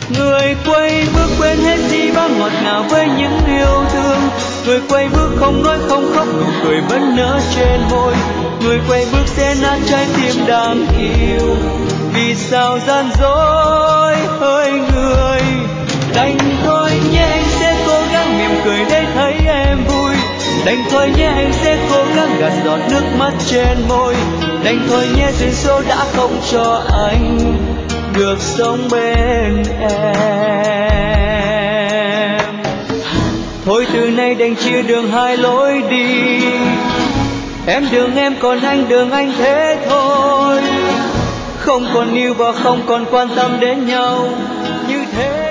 Người quay bước quên hết gì bao ngọt ngào với những yêu thương. Người quay bước không nói không khóc, nụ cười vẫn nở trên môi. Người quay bước sẽ nát trái tim đang yêu. Vì sao gian dối hỡi người? Đành thôi nhé, anh sẽ cố gắng mỉm cười để thấy em vui. Đành thôi nhé, anh sẽ cố gắng gạt giọt nước mắt trên môi. Đành thôi nhé, duyên số đã không cho anh được sống bên em. Thôi từ nay đành chia đường hai lối đi. Em đường em còn anh đường anh thế thôi. Không còn yêu và không còn quan tâm đến nhau như thế.